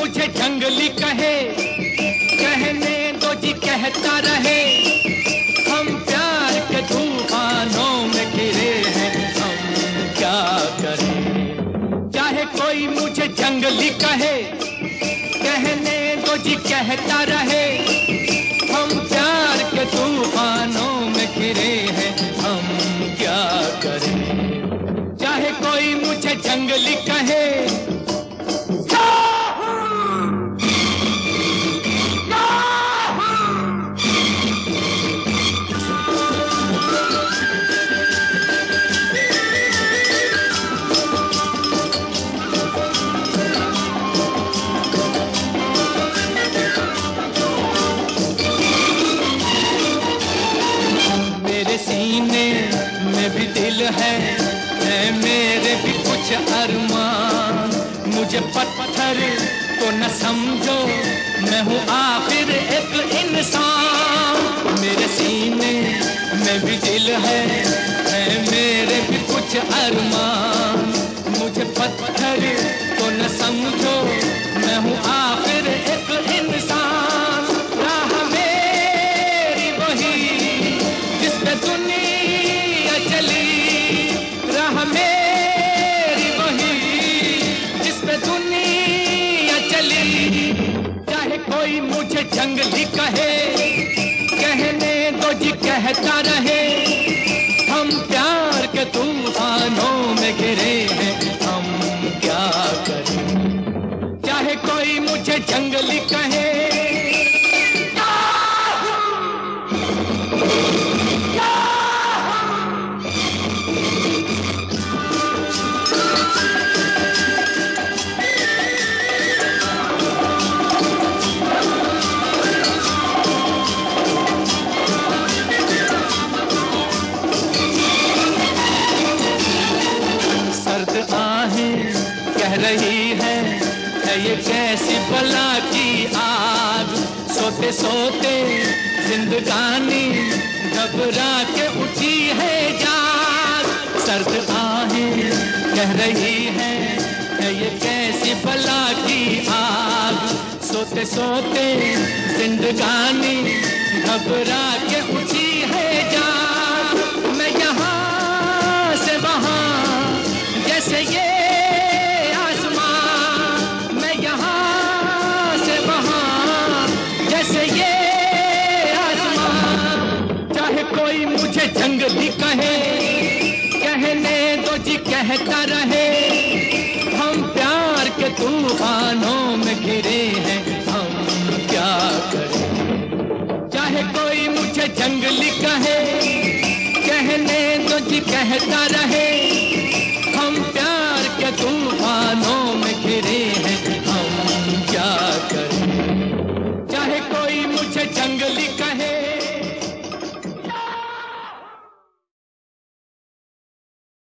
मुझे जंगली कहे, कहने दो जी कहता रहे। हम प्यार के तूफानों में घिरे हैं, हम क्या करें। चाहे कोई मुझे जंगली कहे, कहने दो जी कहता रहे। हम प्यार के तूफानों में घिरे हैं, हम क्या करें। चाहे कोई मुझे जंगली कहे। सीने में भी दिल है मेरे भी कुछ अरमान। मुझे पत्थर तो न समझो, मैं हूँ आखिर एक इंसान। मेरे सीने में भी दिल है मेरे भी कुछ अरमान। मुझे पत्थर तो न समझो, मैं हूँ आखिर एक इंसान। राह मेरी वही जिस पे दुनिया चली, राह मेरी वही जिस पे दुनिया चली। चाहे कोई मुझे जंगली कहे, कहने दो जी कहता रहे। हम प्यार के तूफानों में घिरे हैं, हम क्या करें। चाहे कोई मुझे जंगली कहे। कह रही है ये कैसी बला की आग। सोते सोते जिंदगानी घबरा के उठी है जाग। सर्द आहें कह रही है ये कैसी बला की आग। सोते सोते जिंदगानी घबरा के उठी है जाग। मैं यहाँ से वहाँ जैसे ये कोई मुझे जंगली कहे,